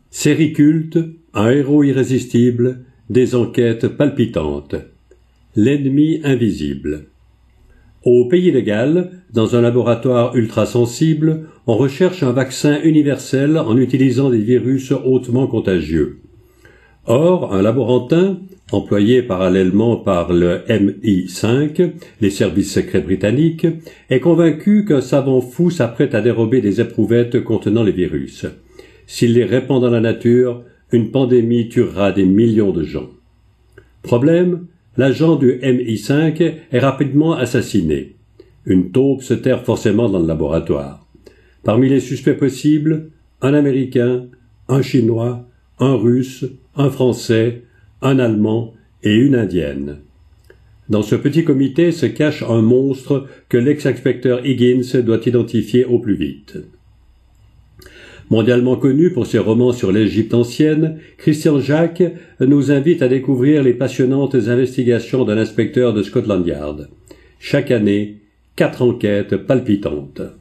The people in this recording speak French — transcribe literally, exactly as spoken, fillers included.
Série culte, un héros irrésistible, des enquêtes palpitantes. L'ennemi invisible. Au Pays de Galles, dans un laboratoire ultrasensible, on recherche un vaccin universel en utilisant des virus hautement contagieux. Or, un laborantin, employé parallèlement par le M I cinq, les services secrets britanniques, est convaincu qu'un savant fou s'apprête à dérober des éprouvettes contenant les virus. S'il les répand dans la nature, une pandémie tuera des millions de gens. Problème, l'agent du M I cinq est rapidement assassiné. Une taupe se terre forcément dans le laboratoire. Parmi les suspects possibles, un Américain, un Chinois, un Russe, un Français, un Allemand et une Indienne. Dans ce petit comité se cache un monstre que l'ex-inspecteur Higgins doit identifier au plus vite. Mondialement connu pour ses romans sur l'Égypte ancienne, Christian Jacques nous invite à découvrir les passionnantes investigations d'un inspecteur de Scotland Yard. Chaque année, quatre enquêtes palpitantes.